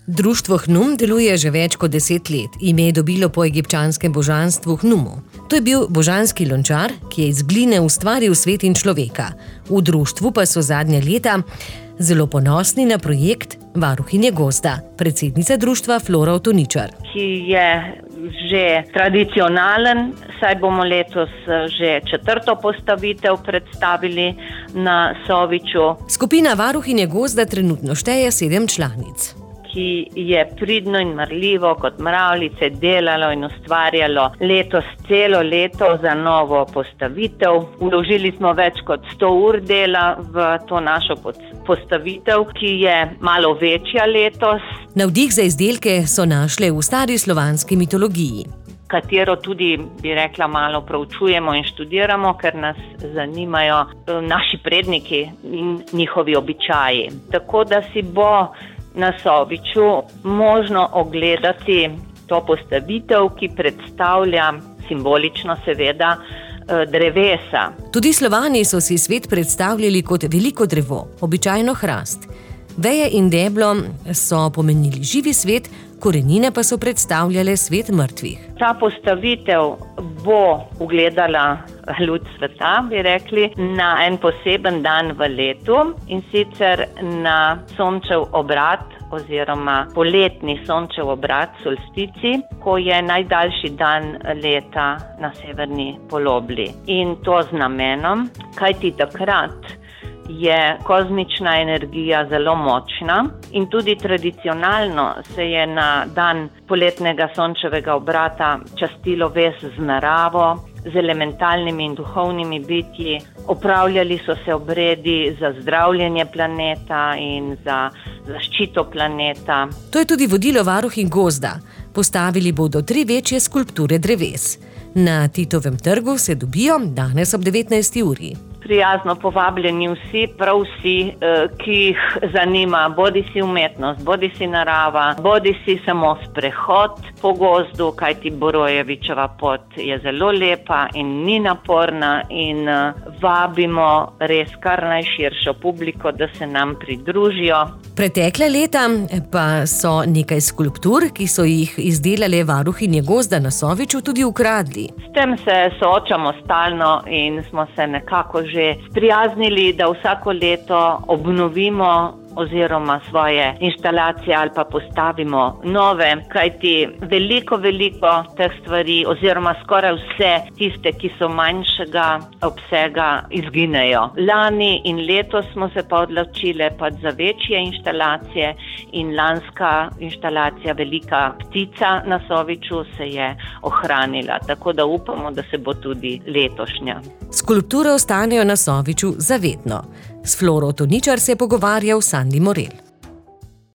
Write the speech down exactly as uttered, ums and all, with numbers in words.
Društvo Hnum deluje že več kot deset let. Ime je dobilo po egipčanskem božanstvu Hnumu. To je bil božanski lončar, ki je iz gline ustvaril svet in človeka. V društvu pa so zadnja leta zelo ponosni na projekt Varuhinje gozda. Predsednica društva Flora Otoničar. Ki je že tradicionalen, saj bomo letos že četrto postavitev predstavili na Soviču. Skupina Varuhinje gozda trenutno šteje sedem članic, ki je pridno in marljivo kot mravljice delalo in ustvarjalo letos celo leto za novo postavitev. Vložili smo več kot sto ur dela v to našo postavitev, ki je malo večja letos. Navdih za izdelke so našle v stari slovanski mitologiji, katero tudi, bi rekla, malo proučujemo in študiramo, ker nas zanimajo naši predniki in njihovi običaji. Tako da si bo na Soviču možno ogledati to postavitev, ki predstavlja simbolično seveda drevesa. Tudi Slovani so si svet predstavljali kot veliko drevo, običajno hrast. Veje in deblo so pomenili živi svet, korenine pa so predstavljale svet mrtvih. Ta postavitev bo ugledala luč sveta, bi rekli, na en poseben dan v letu, in sicer na sončev obrat oziroma poletni sončev obrat solstici, ko je najdaljši dan leta na severni polobli. In to z namenom, kajti takrat je kozmična energija zelo močna in tudi tradicionalno se je na dan poletnega sončevega obrata častilo vez z naravo, z elementalnimi in duhovnimi bitji. Opravljali so se obredi za zdravljenje planeta in za zaščito planeta. To je tudi vodilo varuhinj gozda. Postavili bodo tri večje skulpture dreves. Na Titovem trgu se dobijo danes ob devetnajsti uri. Prijazno povabljeni vsi, prav vsi, ki jih zanima bodi si umetnost, bodi si narava, bodi si samo sprehod po gozdu, kajti Borojevičeva pot je zelo lepa in ni naporna, in vabimo res kar najširšo publiko, da se nam pridružijo. Pretekle leta pa so nekaj skulptur, ki so jih izdelale varuhinje gozda na Soviču, tudi ukradli. S tem se soočamo stalno in smo se nekako že sprijaznili, da vsako leto obnovimo oziroma svoje inštalacije ali pa postavimo nove, kajti veliko, veliko teh stvari oziroma skoraj vse tiste, ki so manjšega obsega, izginejo. Lani in letos smo se pa odločile pa za večje inštalacije in lanska inštalacija Velika ptica na Soviču se je ohranila, tako da upamo, da se bo tudi letošnja. Skulpture ostanejo na Soviču zavedno. S Floro Otoničar se je pogovarjal Sandi Morel.